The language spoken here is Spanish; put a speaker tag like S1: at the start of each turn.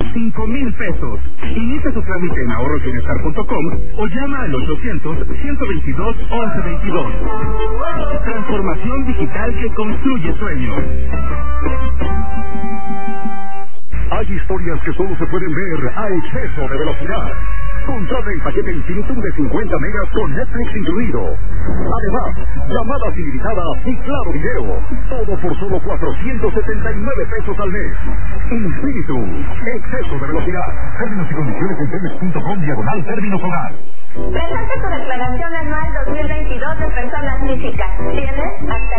S1: 5,000 pesos. Inicia su trámite en ahorrosbienestar.com o llama al 800-122-1122. Transformación digital que construye sueños.
S2: Hay historias que solo se pueden ver a exceso de velocidad. Contrata el paquete Infinitum de 50 megas con Netflix incluido. Además, llamadas ilimitadas y claro video. Todo por solo 479 pesos al mes. Infinitum, exceso de velocidad. Términos y condiciones en telmex.com/términos hogar.
S3: Presenta tu declaración anual 2022 de personas físicas. Tienes hasta